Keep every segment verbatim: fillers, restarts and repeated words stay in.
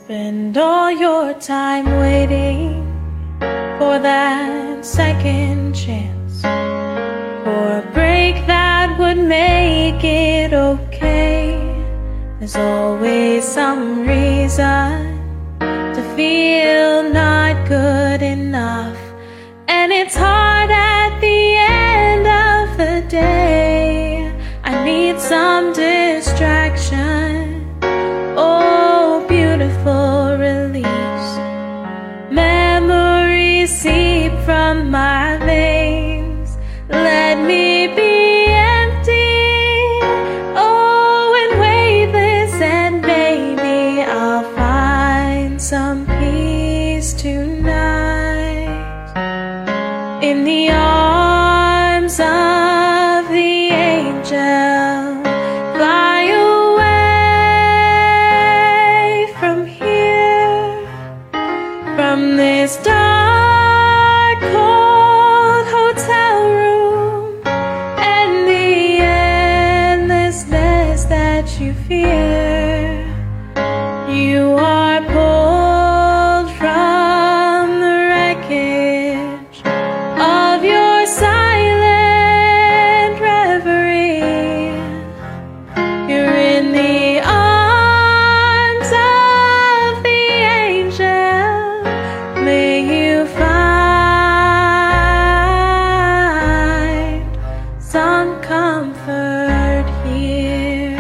Spend all your time waiting for that second chance, for a break that would make it okay. There's always some reason to feel not good enough, and it's hard at the end of the day. I need some distraction. Oh, beautiful release. Memories seep from my veins. Let me be empty. Oh, and weightless, and maybe I'll find some peace tonight in the arms of the angel. Fly away from here, from this dark, cold hotel room, and the endlessness that you fear. You are pulled from the wreckage of your silent reverie. You're in the arms of the angel. May you find some comfort here.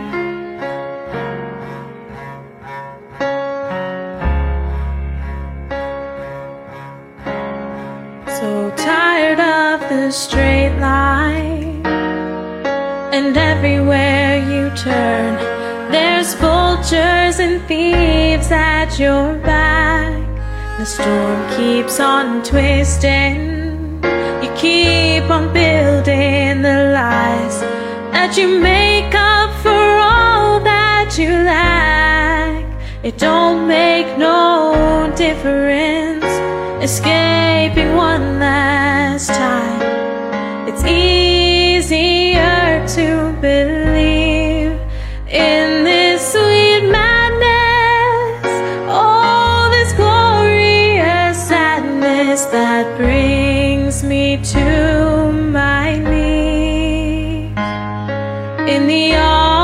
So tired of the straight line, and everywhere you turn there's vultures and thieves at your back. The storm keeps on twisting. You keep on building the lies that you make up for all that you lack. It don't make no difference escaping one last time. It's easier to believe in this sweet madness. Oh, this glorious sadness that brings me to my knees in the arms